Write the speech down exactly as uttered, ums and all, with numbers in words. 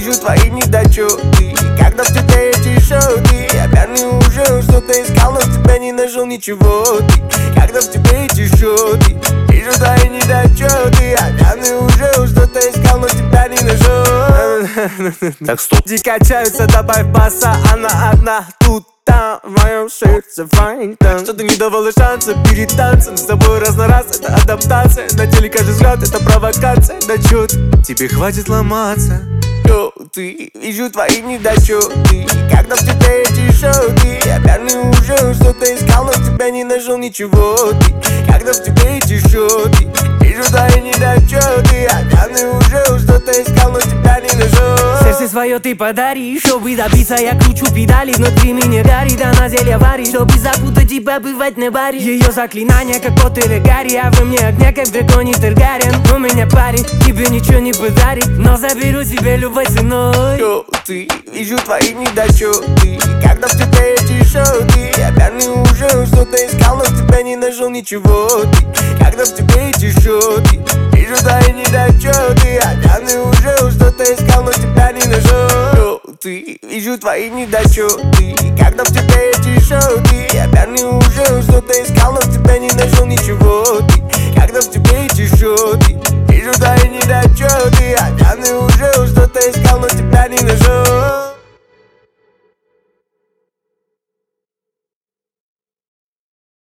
вижу твои недочеты. Когда в тебе эти шоты, я пьяный уже что-то искал, но в тебя не нашел ничего ты. Когда в тебе эти шоты, вижу твои недочеты, я пьяный уже что-то искал, но тебя не нашел. Так, стоп. Ди качаются, добавь баса, она одна тут. Там в моем сердце файн там. Что ты не давала шанса перед танцем. С тобой раз на раз, это адаптация. На теле каждый взгляд, это провокация. Да чё ты, Тебе хватит ломаться. чё ты, вижу твои недочеты. Когда в тебе эти шоты, я пьяный уже что-то искал, но в тебя не нашел ничего ты. Когда в тебе эти шоты, вижу твои недочеты. Я пьяный уже что-то искал, но тебя не нашел. Сердце свое ты подари, чтобы добиться, я кручу педали. Внутри меня горит, она зелье варит, чтобы запутать и побывать на баре. Ее заклинание, как Поттер и Гарри, а вы мне огня, как в драконе Таргариен. У меня парень, тебе ничего не подарит, но заберу себе любой ценой. Чё ты, вижу твои недочеты. Когда в тебе эти шоты, я пьяный уже что-то искал, но в тебя не нашел ничего ты. Когда в тебе эти шоты, вижу твои недочеты. Я пьяный уже что-то искал, но тебя не нашел. Чё ты, вижу твои недочеты. Когда в тебе эти шоты, я пьяный уже что-то искал, но в тебя не нашел ничего.